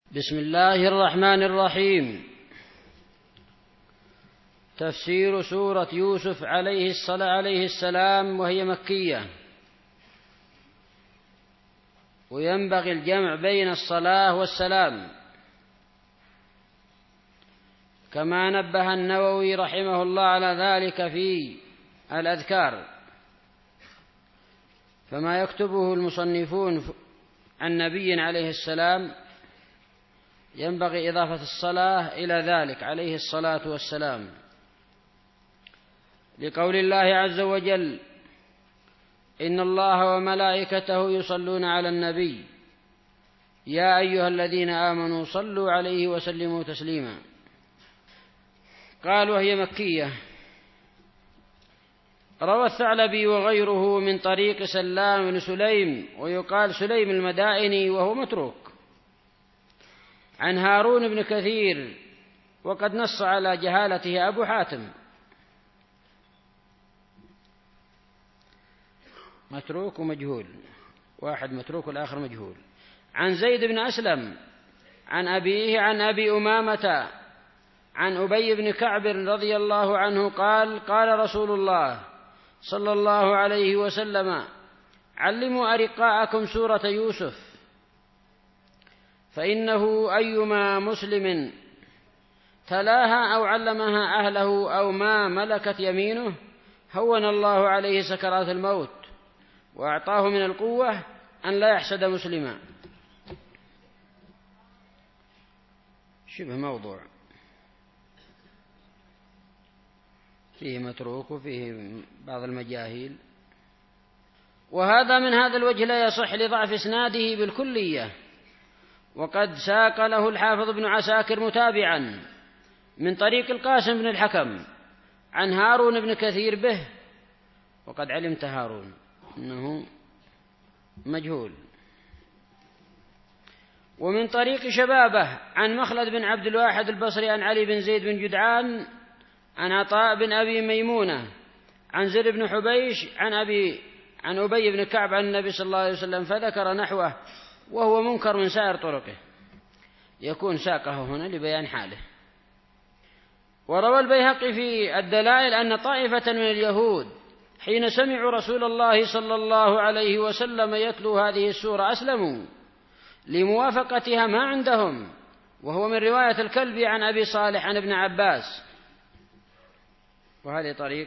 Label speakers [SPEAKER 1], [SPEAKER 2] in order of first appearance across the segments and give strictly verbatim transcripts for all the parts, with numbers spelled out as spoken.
[SPEAKER 1] بسم الله الرحمن الرحيم. تفسير سورة يوسف عليه الصلاة عليه السلام، وهي مكية، وينبغي الجمع بين الصلاة والسلام، كما نبه النووي رحمه الله على ذلك في الأذكار. فما يكتبه المصنفون عن نبي عليه السلام ينبغي إضافة الصلاة إلى ذلك عليه الصلاة والسلام، لقول الله عز وجل: إن الله وملائكته يصلون على النبي يا أيها الذين آمنوا صلوا عليه وسلموا تسليما. قال: وهي مكية. روى الثعلبي وغيره من طريق سلام بن سليم، ويقال سليم المدائني، وهو متروك، عن هارون بن كثير، وقد نص على جهالته أبو حاتم. متروك ومجهول، واحد متروك والآخر مجهول. عن زيد بن أسلم عن أبيه عن أبي أمامة عن أبي بن كعب رضي الله عنه قال: قال رسول الله صلى الله عليه وسلم: علموا أرقاءكم سورة يوسف، فإنه أيما مسلم تلاها أو علمها أهله أو ما ملكت يمينه هون الله عليه سكرات الموت، وأعطاه من القوة أن لا يحسد مسلما. شبه موضوع، فيه متروك وفيه بعض المجاهيل، وهذا من هذا الوجه لا يصح لضعف إسناده بالكلية. وقد ساق له الحافظ بن عساكر متابعا من طريق القاسم بن الحكم عن هارون بن كثير به، وقد علمت هارون أنه مجهول. ومن طريق شبابه عن مخلد بن عبد الواحد البصري عن علي بن زيد بن جدعان عن عطاء بن أبي ميمونة عن زر بن حبيش عن أبي عن أبي بن كعب عن النبي صلى الله عليه وسلم، فذكر نحوه، وهو منكر من سائر طرقه، يكون ساقه هنا لبيان حاله. وروى البيهقي في الدلائل أن طائفة من اليهود حين سمعوا رسول الله صلى الله عليه وسلم يتلو هذه السورة أسلموا لموافقتها ما عندهم، وهو من رواية الكلبي عن أبي صالح عن ابن عباس. وهذه طريق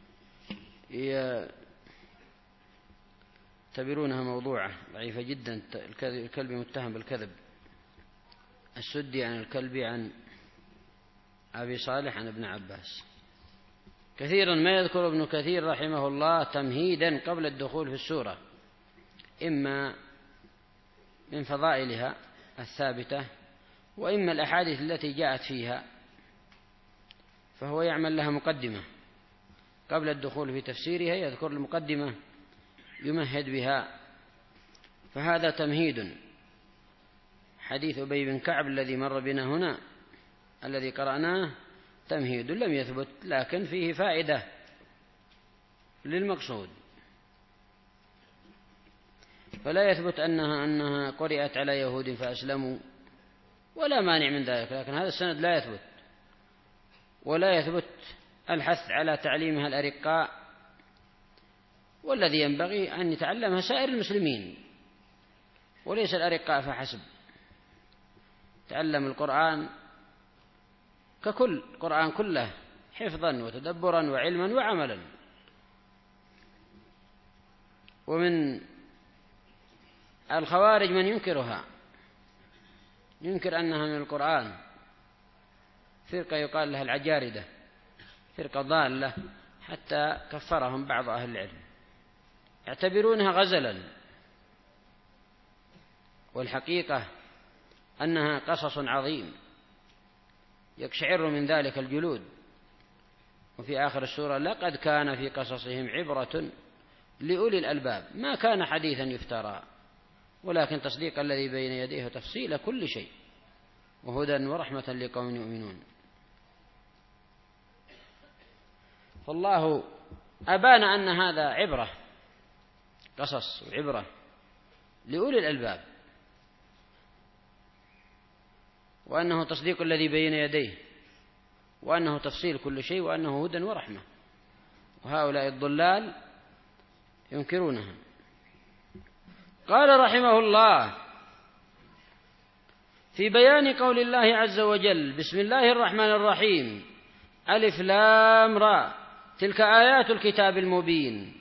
[SPEAKER 1] يعتبرونها موضوعة ضعيفة جدا. الكلبي متهم بالكذب، السدي عن الكلبي عن أبي صالح عن ابن عباس. كثيرا ما يذكر ابن كثير رحمه الله تمهيدا قبل الدخول في السورة، إما من فضائلها الثابتة، وإما الأحاديث التي جاءت فيها، فهو يعمل لها مقدمة قبل الدخول في تفسيرها، يذكر المقدمة يمهد بها. فهذا تمهيد. حديث أبي بن كعب الذي مر بنا هنا الذي قرأناه تمهيد لم يثبت، لكن فيه فائدة للمقصود، فلا يثبت أنها أنها قرأت على يهود فأسلموا، ولا مانع من ذلك، لكن هذا السند لا يثبت. ولا يثبت الحث على تعليمها الأرقاء، والذي ينبغي أن يتعلمها سائر المسلمين وليس الأرقاء فحسب. تعلم القرآن ككل القرآن كله حفظا وتدبرا وعلما وعملا. ومن الخوارج من ينكرها، ينكر أنها من القرآن، فرقة يقال لها العجاردة، فرقة ضالة، حتى كفرهم بعض أهل العلم، يعتبرونها غزلا، والحقيقة أنها قصص عظيم يقشعر من ذلك الجلود. وفي آخر السورة: لقد كان في قصصهم عبرة لأولي الألباب ما كان حديثا يفترى ولكن تصديق الذي بين يديه تفصيل كل شيء وهدى ورحمة لقوم يؤمنون. فالله أبان أن هذا عبرة، قصص وعبرة لأولي الألباب. وأنه تصديق الذي بين يديه، وأنه تفصيل كل شيء، وأنه هدى ورحمة، وهؤلاء الضلال ينكرونها. قال رحمه الله في بيان قول الله عز وجل: بسم الله الرحمن الرحيم، ألف لام را، تلك آيات الكتاب المبين،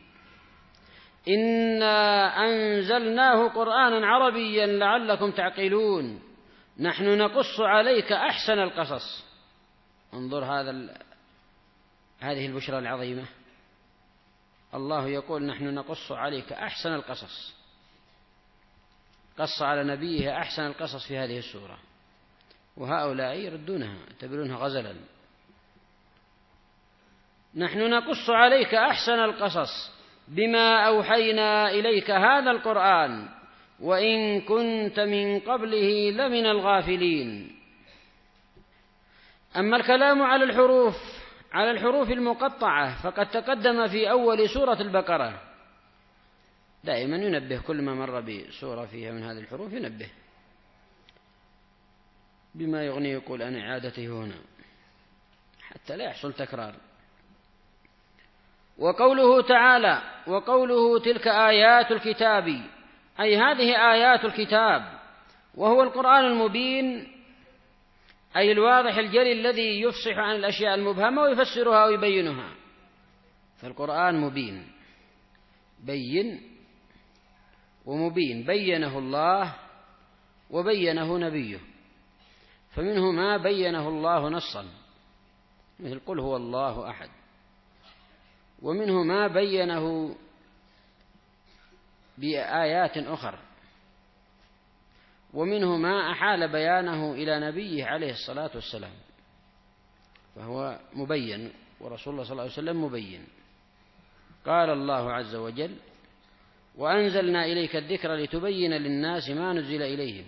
[SPEAKER 1] إنا أنزلناه قرآنا عربيا لعلكم تعقلون، نحن نقص عليك أحسن القصص. انظر هذا ال... هذه البشرى العظيمة، الله يقول: نحن نقص عليك أحسن القصص، قص على نبيه أحسن القصص في هذه السورة، وهؤلاء يردونها يعتبرونها غزلا. نحن نقص عليك أحسن القصص بما أوحينا إليك هذا القرآن وإن كنت من قبله لمن الغافلين. أما الكلام على الحروف على الحروف المقطعة فقد تقدم في أول سورة البقرة. دائما ينبه كل ما مر بسورة فيها من هذه الحروف، ينبه بما يغني، يقول عن إعادته هنا حتى لا يحصل تكرار. وقوله تعالى: وقوله تلك آيات الكتاب، أي هذه آيات الكتاب، وهو القرآن المبين، أي الواضح الجلي الذي يفصح عن الأشياء المبهمة ويفسرها ويبينها. فالقرآن مبين، بين ومبين، بينه الله وبينه نبيه، فمنه ما بينه الله نصا مثل قل هو الله أحد، ومنه ما بينه بآيات أخرى، ومنه ما أحال بيانه إلى نبيه عليه الصلاة والسلام، فهو مبين، ورسول الله صلى الله عليه وسلم مبين. قال الله عز وجل: وأنزلنا إليك الذكر لتبين للناس ما نزل إليهم.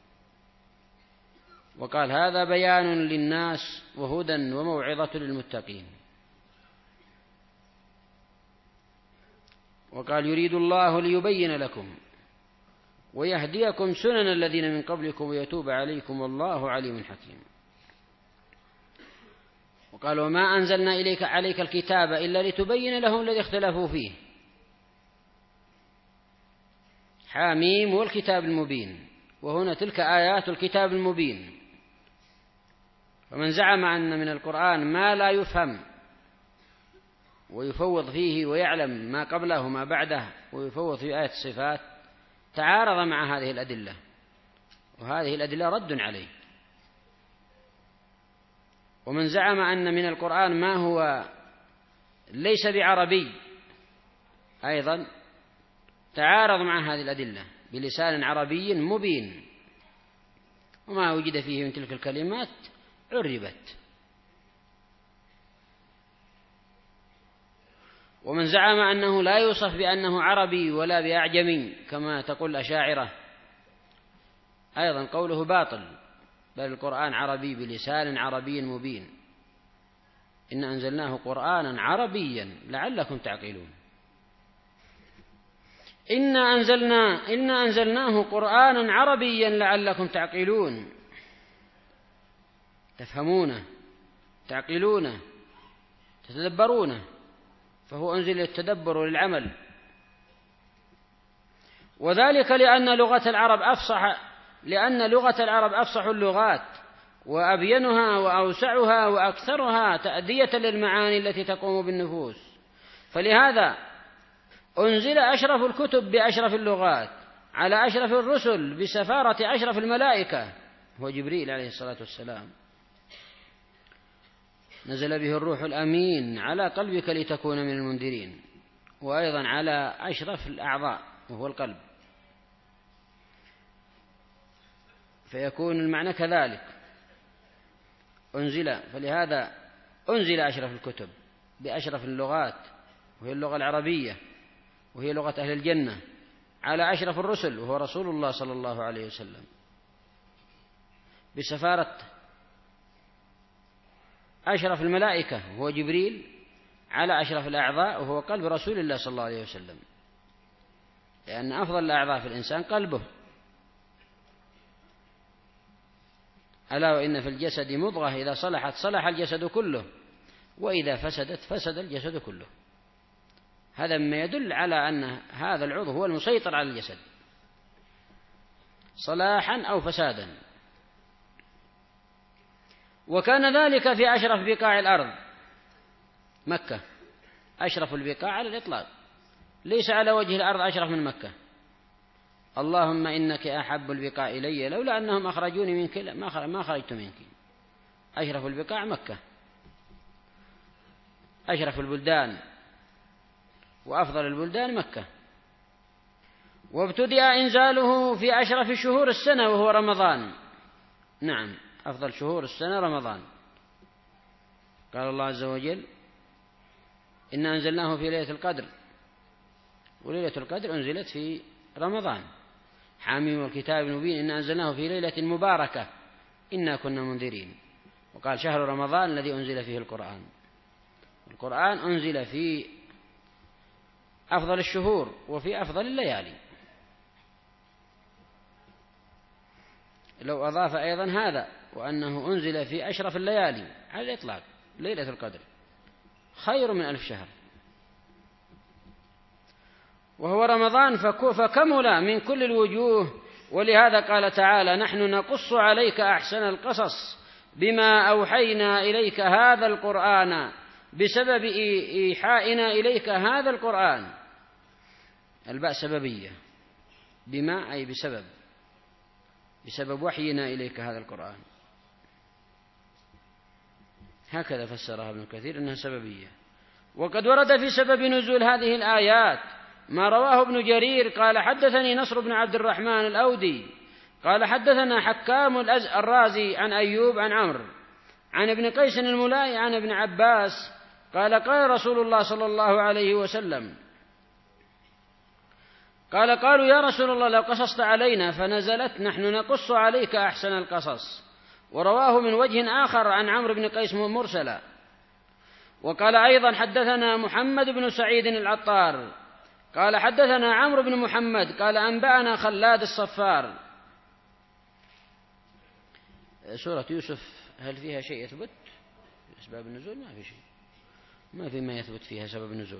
[SPEAKER 1] وقال: هذا بيان للناس وهدى وموعظة للمتقين. وقال: يريد الله ليبين لكم ويهديكم سنن الذين من قبلكم ويتوب عليكم والله عليم حكيم. وقال: وما أنزلنا إليك عليك الكتاب إلا لتبين لهم الذي اختلفوا فيه. حاميم والكتاب المبين، وهنا تلك آيات الكتاب المبين. فمن زعم أن من القرآن ما لا يفهم ويفوض فيه ويعلم ما قبله وما بعده ويفوض في آية الصفات تعارض مع هذه الأدلة، وهذه الأدلة رد عليه. ومن زعم أن من القرآن ما هو ليس بعربي أيضا تعارض مع هذه الأدلة بلسان عربي مبين، وما وجد فيه من تلك الكلمات عربت. ومن زعم أنه لا يوصف بأنه عربي ولا بأعجمي كما تقول الأشاعرة أيضا قوله باطل، بل القرآن عربي بلسان عربي مبين. إن أنزلناه قرآنا عربيا لعلكم تعقلون. إنا أنزلنا إنا أنزلناه قرآنا عربيا لعلكم تعقلون، تفهمونه، تعقلونه، تتدبرونه، فهو أنزل للتدبر والعمل. وذلك لأن لغة العرب أفصح لأن لغة العرب أفصح اللغات وأبينها وأوسعها وأكثرها تأدية للمعاني التي تقوم بالنفوس، فلهذا أنزل أشرف الكتب بأشرف اللغات على أشرف الرسل بسفارة أشرف الملائكة، هو جبريل عليه الصلاة والسلام. نزل به الروح الأمين على قلبك لتكون من المنذرين، وأيضا على أشرف الأعضاء وهو القلب، فيكون المعنى كذلك أنزل. فلهذا أنزل أشرف الكتب بأشرف اللغات، وهي اللغة العربية، وهي لغة أهل الجنة، على أشرف الرسل وهو رسول الله صلى الله عليه وسلم، بسفارة أشرف الملائكة وهو جبريل، على أشرف الأعضاء وهو قلب رسول الله صلى الله عليه وسلم، لأن أفضل الأعضاء في الإنسان قلبه. ألا وإن في الجسد مضغة إذا صلحت صلح الجسد كله وإذا فسدت فسد الجسد كله. هذا مما يدل على أن هذا العضو هو المسيطر على الجسد صلاحا أو فسادا. وكان ذلك في أشرف بقاع الأرض، مكة أشرف البقاع على الإطلاق، ليس على وجه الأرض أشرف من مكة. اللهم إنك أحب البقاع إلي لولا أنهم أخرجوني منك ما خرجت منك. أشرف البقاع مكة، أشرف البلدان وأفضل البلدان مكة. وابتدأ إنزاله في أشرف شهور السنة وهو رمضان. نعم، أفضل شهور السنة رمضان. قال الله عز وجل إنا أنزلناه في ليلة القدر، وليلة القدر أنزلت في رمضان. حاميم والكتاب المبين إنا أنزلناه في ليلة مباركة إنا كنا منذرين. وقال شهر رمضان الذي أنزل فيه القرآن. القرآن أنزل في أفضل الشهور وفي أفضل الليالي. لو أضاف أيضا هذا وأنه أنزل في أشرف الليالي على الإطلاق، ليلة القدر خير من ألف شهر. وهو رمضان فكمل من كل الوجوه. ولهذا قال تعالى نحن نقص عليك أحسن القصص بما أوحينا إليك هذا القرآن بسبب إيحائنا إليك هذا القرآن. الباء سببية، بما أي بسبب، بسبب وحينا إليك هذا القرآن. هكذا فسرها ابن كثير أنها سببية. وقد ورد في سبب نزول هذه الآيات ما رواه ابن جرير قال حدثني نصر بن عبد الرحمن الأودي قال حدثنا حكام الرازي عن أيوب عن عمرو عن ابن قيس الملائي عن ابن عباس قال قال رسول الله صلى الله عليه وسلم قال قالوا يا رسول الله لو قصصت علينا، فنزلت نحن نقص عليك أحسن القصص. ورواه من وجه آخر عن عمرو بن قيس مرسلا. وقال أيضا حدثنا محمد بن سعيد العطار قال حدثنا عمرو بن محمد قال أنبأنا خلاد الصفار. سورة يوسف هل فيها شيء يثبت في أسباب النزول؟ ما في شيء، ما في ما يثبت فيها سبب النزول.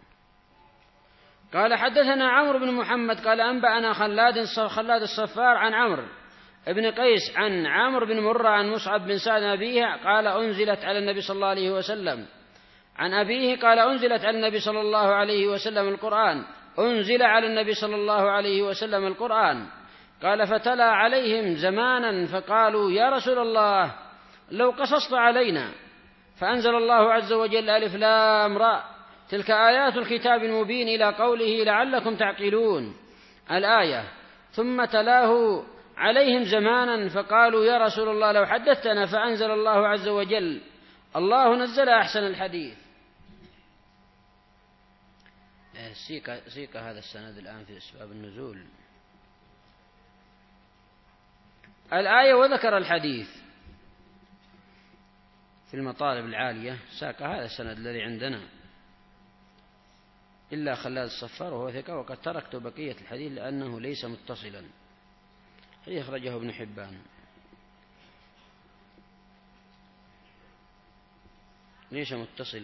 [SPEAKER 1] قال حدثنا عمرو بن محمد قال أنبأنا خلاد خلاد الصفار عن عمرو ابن قيس عن عمرو بن مرة عن مصعب بن سعد أبيه قال أنزلت على النبي صلى الله عليه وسلم عن أبيه قال أنزلت على النبي صلى الله عليه وسلم القرآن أنزل على النبي صلى الله عليه وسلم القرآن قال فتلا عليهم زمانا فقالوا يا رسول الله لو قصصت علينا، فأنزل الله عز وجل ألف لام را تلك آيات الكتاب المبين إلى قوله لعلكم تعقلون الآية، ثم تلاه عليهم زمانا فقالوا يا رسول الله لو حدثتنا، فأنزل الله عز وجل الله نزل أحسن الحديث. سيق, سيق هذا السند الآن في أسباب النزول الآية وذكر الحديث في المطالب العالية، ساق هذا السند الذي عندنا إلا خلاد الصفار وهو ثقة، وقد تركت بقية الحديث لأنه ليس متصلا. حديث أخرجه ابن حبان ليس متصلا.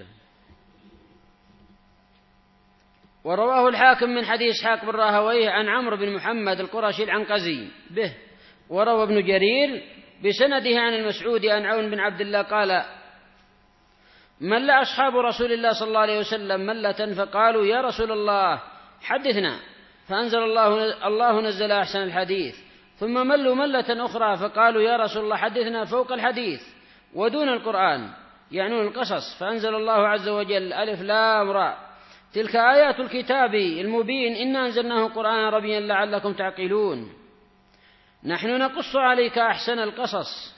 [SPEAKER 1] ورواه الحاكم من حديث إسحاق بن راهويه عن عمرو بن محمد القرشي العنقزي به. وروى ابن جرير بسنده عن المسعودي عن عون بن عبد الله قال مل أصحاب رسول الله صلى الله عليه وسلم ملة فقالوا يا رسول الله حدثنا، فأنزل الله الله نزل أحسن الحديث. ثم ملوا ملة أخرى فقالوا يا رسول الله حدثنا فوق الحديث ودون القرآن، يعنون القصص، فأنزل الله عز وجل ألف لام را تلك آيات الكتاب المبين إنا أنزلناه قرآنا عربيا لعلكم تعقلون. نحن نقص عليك أحسن القصص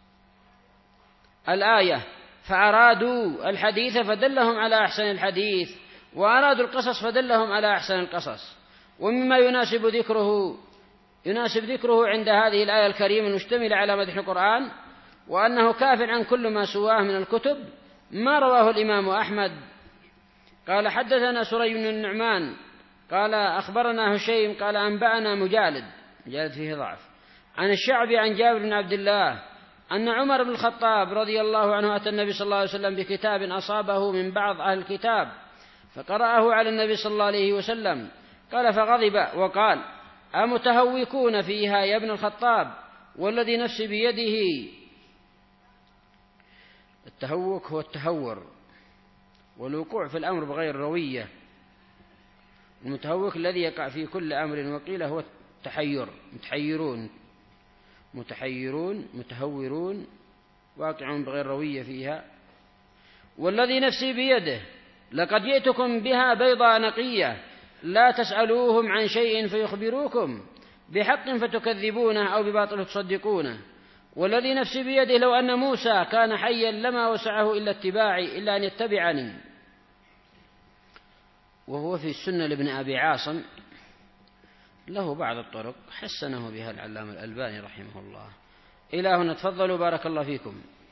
[SPEAKER 1] الآية، فأرادوا الحديث فدلهم على أحسن الحديث، وأرادوا القصص فدلهم على أحسن القصص. ومما يناسب ذكره يناسب ذكره عند هذه الآية الكريمة المشتملة على مدح القرآن وأنه كاف عن كل ما سواه من الكتب ما رواه الإمام أحمد قال حدثنا سري بن النعمان قال أخبرنا هشيم قال أنبأنا مجالد، مجالد فيه ضعف، عن الشعبي عن جابر بن عبد الله أن عمر بن الخطاب رضي الله عنه أتى النبي صلى الله عليه وسلم بكتاب أصابه من بعض أهل الكتاب فقرأه على النبي صلى الله عليه وسلم، قال فغضب وقال: أمتهوكون فيها يا ابن الخطاب والذي نفسي بيده. التهوك هو التهور والوقوع في الأمر بغير روية. المتهوك الذي يقع في كل أمر، وقيل هو التحير، متحيرون متحيرون متهورون واقعون بغير روية فيها. والذي نفسي بيده لقد جئتكم بها بيضاء نقية لا تسألوهم عن شيء فيخبروكم بحق فتكذبونه أو بباطل تصدقونه. والذي نفسي بيده لو أن موسى كان حيا لما وسعه إلا اتباعي إلا أن يتبعني. وهو في السنة لابن أبي عاصم، له بعض الطرق حسنه بها العلامة الألباني رحمه الله. إلى هنا تفضلوا بارك الله فيكم.